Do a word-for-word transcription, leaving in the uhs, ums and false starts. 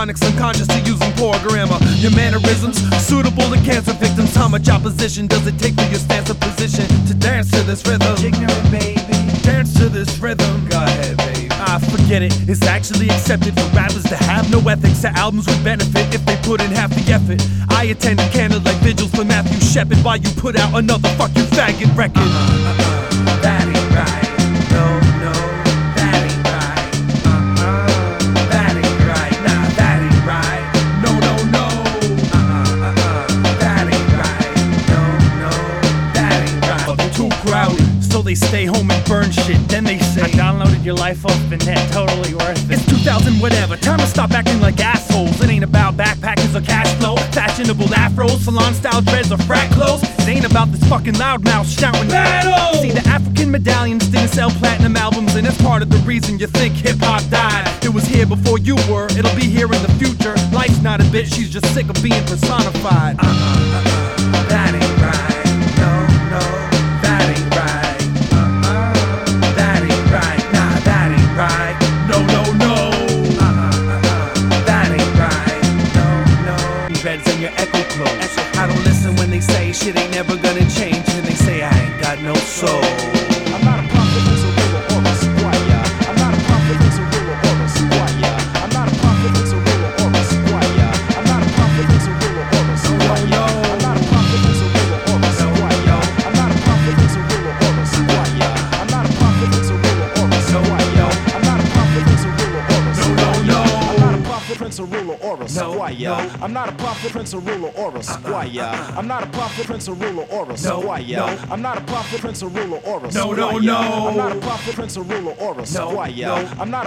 chronic subconscious to using poor grammar. Your mannerisms suitable to cancer victims. How much opposition does it take for your stance of position to dance to this rhythm? Ignorant baby, Dance to this rhythm. go ahead baby. I forget it. It's actually accepted for rappers to have no ethics. That albums would benefit if they put in half the effort. I attended candlelight vigils for Matthew Shepard while you put out another fucking faggot record. Uh-uh, uh-uh, that ain't right. No, no, that ain't right. Uh-uh, that ain't right. Nah, that ain't right. No, no, no. Uh-uh, uh-uh, that ain't right. No, no, that ain't right. But too crowded, so they stay home and burn shit. Then they say, I downloaded your life off the net, totally worth it. it's two thousand whatever, time to stop acting like assholes. It ain't about backpackers or cash flow, fashionable afros, salon style dreads or frat clothes. It ain't about this fucking loudmouth shouting battle. See, the African medallions didn't sell platinum albums, and that's part of the reason you think hip-hop died. It was here before you were, it'll be here in the future. Life's not a bitch, she's just sick of being personified. Uh-uh, uh-uh, that ain't right. No, no, that ain't right. Uh-uh, that ain't right. Nah, that ain't right. No, no, no. Uh-uh, uh-uh, that ain't right. No, no. Beds in your echo clothes. I don't listen when they say shit ain't never gonna change, and they say I ain't got no soul. I'm not a prophet, it's a ruler or a squire. I'm not a prophet, it's a ruler or a squire. I'm not a prophet, it's a ruler or a squire. I'm not a prophet, it's a ruler or a squire. I'm not a prophet, it's a ruler or a squire. I'm not a prophet, it's a ruler or a squire. I'm not a prophet, it's a ruler or a squire. I'm not a prophet, it's a ruler or a squire. I'm not a prophet, prince, a ruler or a squire. I'm not a prophet, prince, a ruler or a squire. I'm not a prophet, prince, a ruler or a squire. I'm not a prophet, prince, a ruler or a No, squire. no, no. I'm not a prophet, prince, a ruler or a squire. I'm not